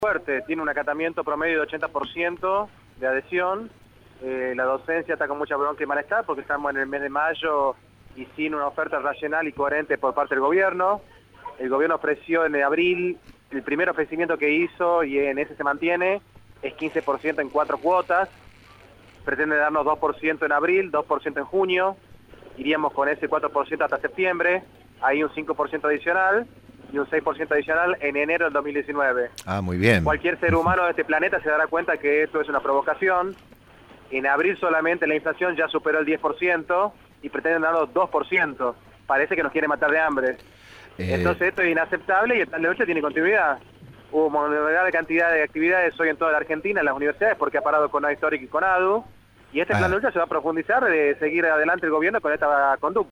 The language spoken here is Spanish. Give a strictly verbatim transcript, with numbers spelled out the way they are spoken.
fuerte, tiene un acatamiento promedio de ochenta por ciento de adhesión. Eh, la docencia está con mucha bronca y malestar porque estamos en el mes de mayo y sin una oferta racional y coherente por parte del gobierno. El gobierno ofreció en abril, el primer ofrecimiento que hizo, y en ese se mantiene, es quince por ciento en cuatro cuotas. Pretende darnos dos por ciento en abril, dos por ciento en junio. Iríamos con ese cuatro por ciento hasta septiembre. Hay un cinco por ciento adicional y un seis por ciento adicional en enero del dos mil diecinueve. Ah, muy bien. Cualquier ser humano de este planeta se dará cuenta que esto es una provocación. En abril solamente la inflación ya superó el diez por ciento y pretenden darnos dos por ciento. Parece que nos quiere matar de hambre. Eh... Entonces esto es inaceptable y el plan de ocho tiene continuidad. Hubo moneda de cantidad de actividades hoy en toda la Argentina, en las universidades, porque ha parado con Histórica y con A D U. Y este ah. plan de lucha se va a profundizar de seguir adelante el gobierno con esta conducta.